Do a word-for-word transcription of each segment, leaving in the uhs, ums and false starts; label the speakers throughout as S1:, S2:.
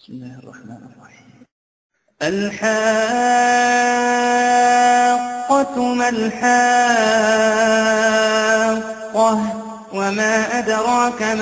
S1: بسم الله الرحمن الرحيم.
S2: الحاقة ما الحاقة وما أدراك ما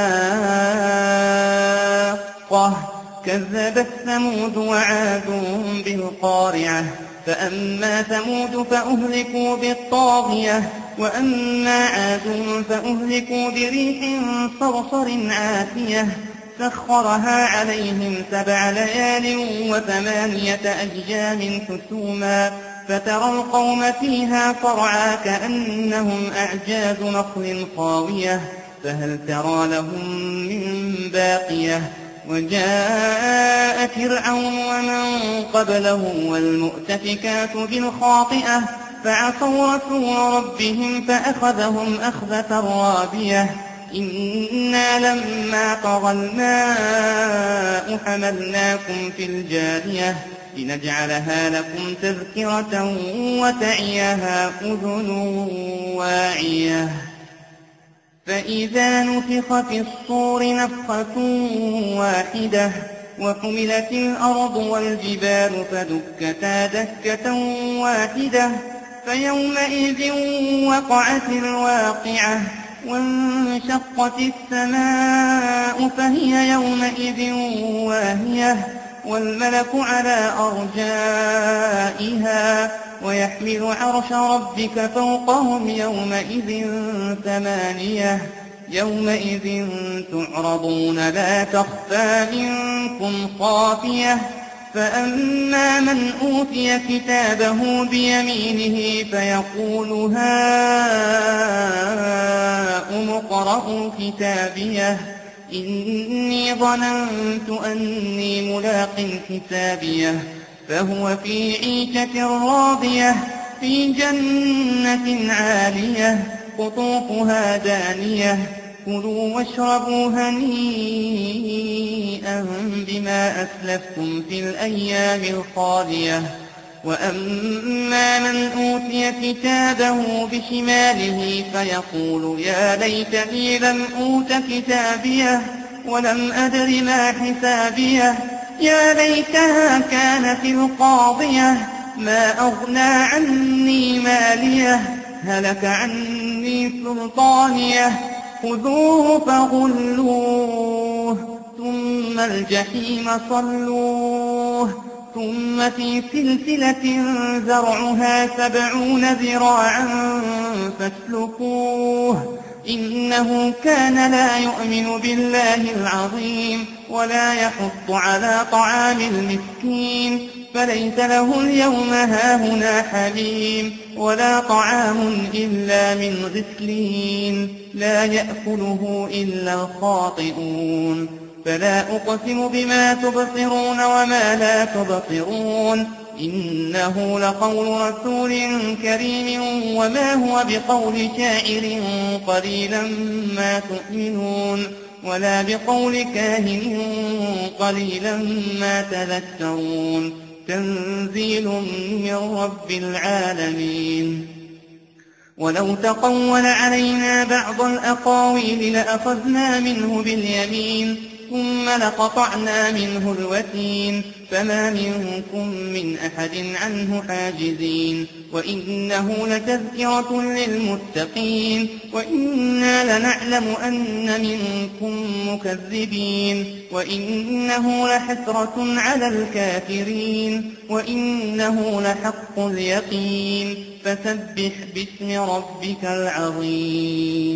S2: الحاقة كذبت ثمود وعاد بالقارعة فأما ثمود فأهلكوا بالطاغية وأما عاد فأهلكوا بريح صرصر عاتية سخرها عليهم سبع ليال وثمانية أيام حسوما فترى القوم فيها صرعى كأنهم أعجاز نخل خاوية فهل ترى لهم من باقية وجاء فرعون ومن قبله والمؤتفكات بالخاطئة فعصوا رسول ربهم فأخذهم أخذة رابية إنا لما طغى الماء حملناكم في الجارية لنجعلها لكم تذكرة وتعيها أذن واعية فإذا نفخ في الصور نفخة واحدة وحملت الأرض والجبال فدكتا دكة واحدة فيومئذ وقعت الواقعة وانشقت السماء فهي يومئذ واهية والملك على أرجائها ويحمل عرش ربك فوقهم يومئذ ثمانية يومئذ تعرضون لا تخفى منكم خافية فأما من أوتي كتابه بيمينه فيقول هاؤم اقرءوا كتابيه إني ظننت أني ملاق حسابيه فهو في عيشة راضية في جنة عالية قطوفها دانية كلوا واشربوا هنيئا بما أسلفتم في الأيام الخالية وأما من أوتي كتابه بشماله فيقول يا ليتني لم أوت كتابيه ولم أدر ما حسابيه يا ليتها كانت القاضية ما أغنى عني ماليه هلك عني سلطانيه خذوه فغلوه ثم الجحيم صلوه ثم في سلسلة زرعها سبعون ذراعا فاسلكوه إنه كان لا يؤمن بالله العظيم ولا يحض على طعام المسكين فليس له اليوم هاهنا حميم ولا طعام إلا من غسلين لا يأكله إلا الخاطئون فلا أقسم بما تبصرون وما لا تبصرون إنه لقول رسول كريم وما هو بقول شاعر قليلا ما تؤمنون ولا بقول كاهن قليلا ما تذكرون تنزيل من رب العالمين ولو تقول علينا بعض الأقاويل لأخذنا منه باليمين ثم لقطعنا منه الوتين فما منكم من أحد عنه حاجزين وإنه لتذكرة للمتقين وإنا لنعلم أن منكم مكذبين وإنه لحسرة على الكافرين وإنه لحق اليقين فسبح باسم ربك العظيم.